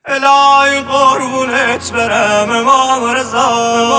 الهی قربونت برم امام رضا،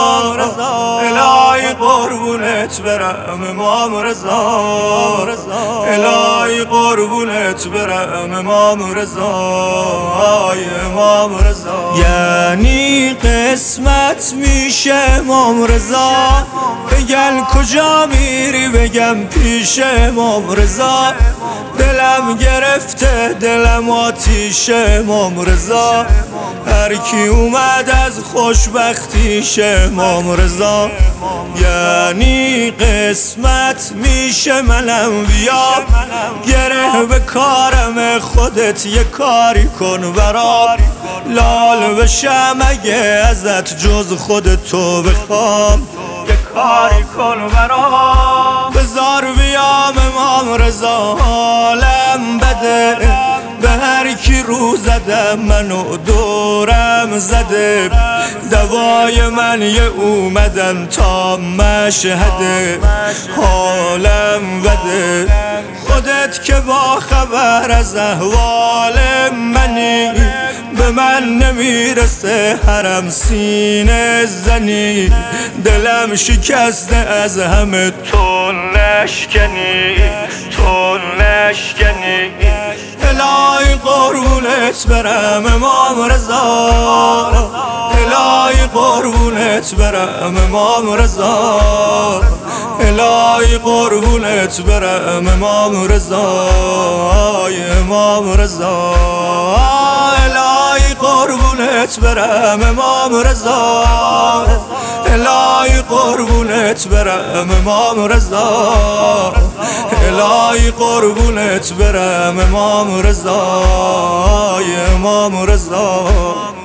الهی قربونت برم امام رضا، الهی قربونت برم امام رضا، امام رضا. یعنی قسمت میشه امام رضا، بگن کجا میری بگم پیش امام رضا. دلم گرفته دلم آتیش امام رضا، هر کی اومد از خوشبختیش امام رضا. یعنی قسمت میشه منم بیام، گره به کارم خودت یه کاری کن برام. لال بشم اگه ازت جز خودتو بخوام، یه کاری کن برام. بذار بیام امام رضا، حالم بده به هر کی رو زدم منو دورم زده. دوای من یه اومدن تا مشهده، حالم بده. خودت که با خبر از احوال منی، به من نمیرسه حرم سینه زنی. دلم شکسته از همه تو نشکنی، تو نشکنی. الهی قربونت برم امام رضا، الهی قربونت برم امام رضا، الهی قربونت برم امام رضا، امام رضا. الهی قربونت برم امام رضا، الهی قربونت برم امام رضا، الهی قربونت برم امام رضا، امام رضا.